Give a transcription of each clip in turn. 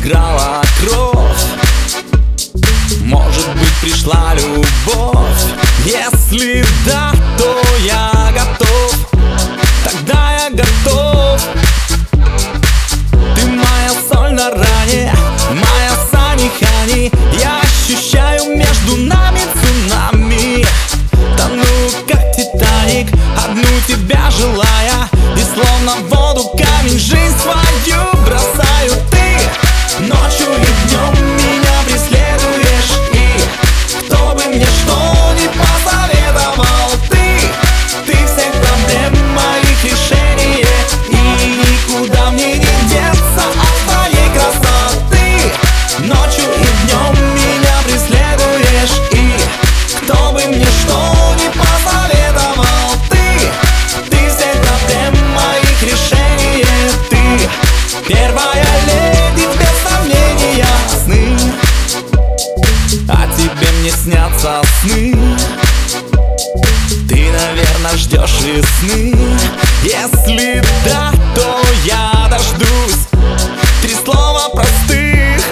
играла кровь. Может быть, пришла любовь. Если да, то я готов. Тогда я готов. Ты моя соль на ране, моя сани хани. Я ощущаю между нами цунами. Тону как Титаник, одну тебя желая. И словно в воду камень жизнь свою бросаю. Ты ночью и днем меня преследуешь. И кто бы мне что ни посоветовал, ты всех проблем моих решение. И никуда мне не деться от твоей красоты. Ночью и днем меня преследуешь. И кто бы мне что ни посоветовал, ты всех проблем моих решение. Ты первая леди, без сомнения. Сны, а тебе мне снятся сны. Ты, наверное, ждешь весны. Если да, то я дождусь. 3 слова простых.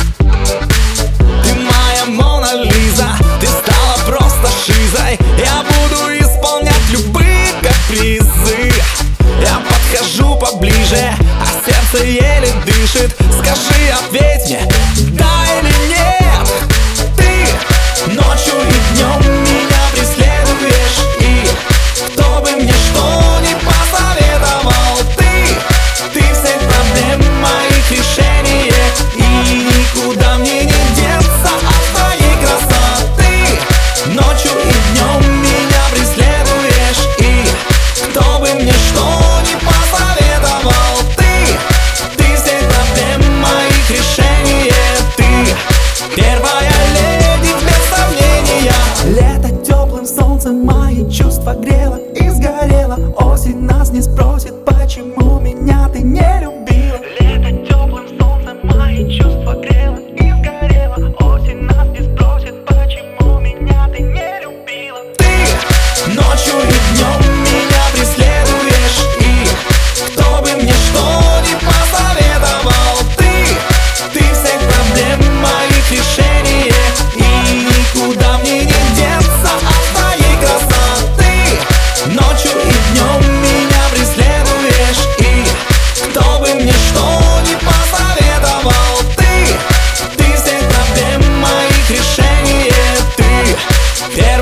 Ты моя Мона Лиза, ты стала просто шизой. Я буду исполнять любые капризы. Я подхожу поближе, а сердце еле дышит. Скажи, ответь мне, да или нет. Ты ночью и днем меня преследуешь. И кто бы мне что ни посоветовал, ты всех проблем моих решение. И никуда мне не деться от твоей красоты. Ночью и днем меня преследуешь. И кто бы мне что ни посоветовал, ты всех проблем моих решение. Ты первая леди, без сомнения. Лето теплым солнцем мои чувства грело и сгорело. Осень нас не спросит, почему меня ты не любила. Лето теплым солнцем мои чувства грело и сгорело. Осень нас не спросит, почему меня ты не любила. Ты ночью и днем меня преследуешь. И кто бы мне что ни посоветовал, ты всех проблем моих решение. И никуда мне не деться от твоей красоты. Ночью и днем меня преследуешь. И кто бы мне что ни посоветовал, ты всех проблем моих решение. Ты